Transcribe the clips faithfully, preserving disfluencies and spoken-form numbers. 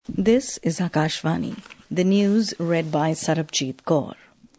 This is Akashvani. The news read by Sarabjit Kaur.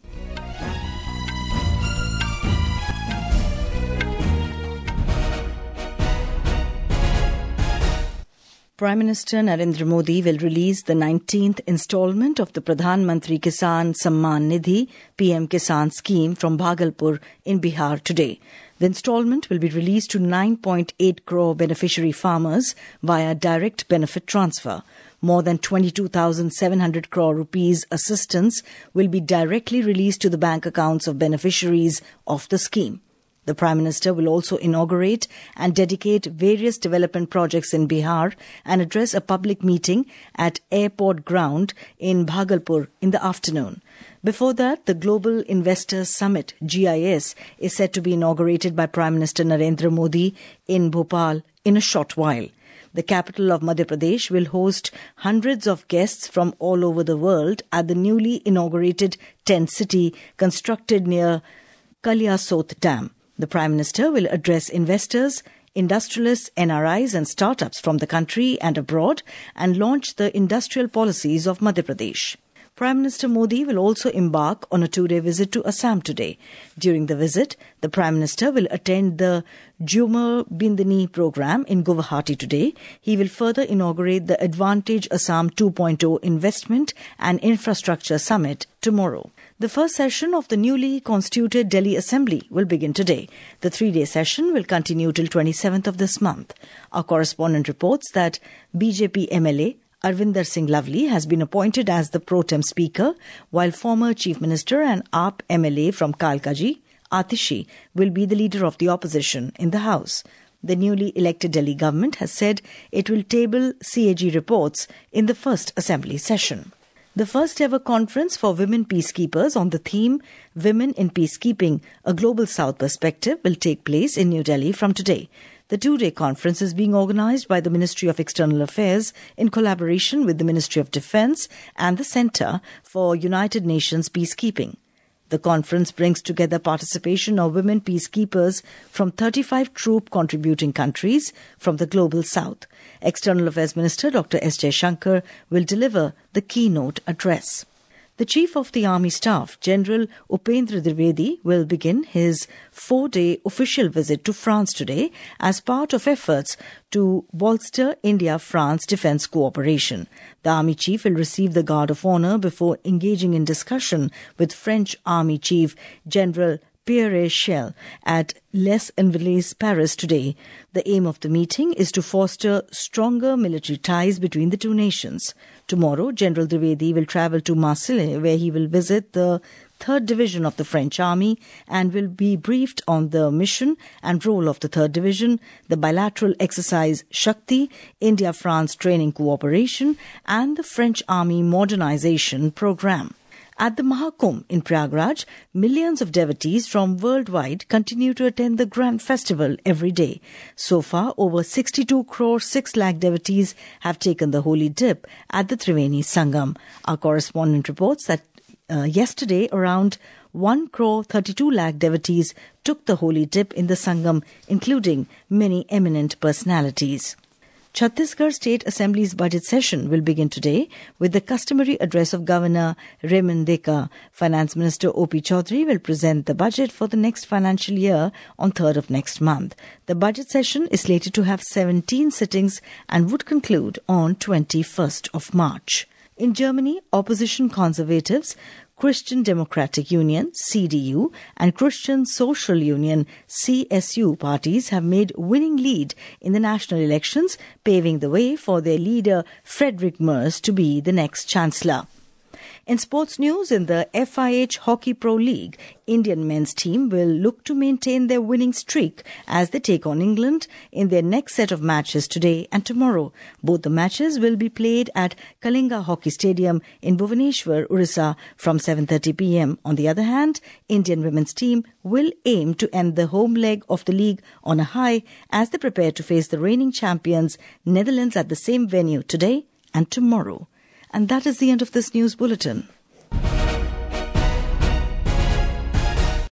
Prime Minister Narendra Modi will release the nineteenth installment of the Pradhan Mantri Kisan Samman Nidhi P M Kisan scheme from Bhagalpur in Bihar today. The installment will be released to nine point eight crore beneficiary farmers via direct benefit transfer. More than twenty-two thousand seven hundred crore rupees assistance will be directly released to the bank accounts of beneficiaries of the scheme. The Prime Minister will also inaugurate and dedicate various development projects in Bihar and address a public meeting at Airport Ground in Bhagalpur in the afternoon. Before that, the Global Investors Summit, G I S, is set to be inaugurated by Prime Minister Narendra Modi in Bhopal in a short while. The capital of Madhya Pradesh will host hundreds of guests from all over the world at the newly inaugurated tent city constructed near Kaliasot Dam. The Prime Minister will address investors, industrialists, N R Is and startups from the country and abroad and launch the industrial policies of Madhya Pradesh. Prime Minister Modi will also embark on a two-day visit to Assam today. During the visit, the Prime Minister will attend the Jhumar Bindini program in Guwahati today. He will further inaugurate the Advantage Assam two point oh Investment and Infrastructure Summit tomorrow. The first session of the newly constituted Delhi Assembly will begin today. The three-day session will continue till twenty-seventh of this month. Our correspondent reports that B J P M L A Arvinder Singh Lavli has been appointed as the pro tem speaker, while former Chief Minister and A P M L A from Kalkaji, Atishi, will be the leader of the opposition in the House. The newly elected Delhi government has said it will table C A G reports in the first Assembly session. The first ever conference for women peacekeepers on the theme Women in Peacekeeping, a Global South Perspective will take place in New Delhi from today. The two-day conference is being organized by the Ministry of External Affairs in collaboration with the Ministry of Defence and the Centre for United Nations Peacekeeping. The conference brings together participation of women peacekeepers from thirty-five troop contributing countries from the Global South. External Affairs Minister Doctor S. Jaishankar will deliver the keynote address. The Chief of the Army Staff, General Upendra Dwivedi, will begin his four-day official visit to France today as part of efforts to bolster India-France defence cooperation. The Army Chief will receive the Guard of Honour before engaging in discussion with French Army Chief General Pierre Schell at Les Invalides, Paris today. The aim of the meeting is to foster stronger military ties between the two nations. Tomorrow, General Dwivedi will travel to Marseille, where he will visit the third Division of the French Army and will be briefed on the mission and role of the third Division, the bilateral exercise Shakti, India-France training cooperation, and the French Army modernization program. At the Mahakumbh in Prayagraj, millions of devotees from worldwide continue to attend the grand festival every day. So far, over sixty-two crore six lakh devotees have taken the holy dip at the Triveni Sangam. Our correspondent reports that uh, yesterday around one crore thirty-two lakh devotees took the holy dip in the Sangam, including many eminent personalities. Chhattisgarh State Assembly's budget session will begin today with the customary address of Governor Raymond Deka. Finance Minister O P Chaudhary will present the budget for the next financial year on third of next month. The budget session is slated to have seventeen sittings and would conclude on twenty-first of March. In Germany, opposition conservatives, Christian Democratic Union, C D U, and Christian Social Union, C S U parties have made winning lead in the national elections, paving the way for their leader Friedrich Merz to be the next chancellor. In sports news, in the F I H Hockey Pro League, Indian men's team will look to maintain their winning streak as they take on England in their next set of matches today and tomorrow. Both the matches will be played at Kalinga Hockey Stadium in Bhubaneswar, Orissa from seven thirty p.m. On the other hand, Indian women's team will aim to end the home leg of the league on a high as they prepare to face the reigning champions, Netherlands, at the same venue today and tomorrow. And that is the end of this news bulletin.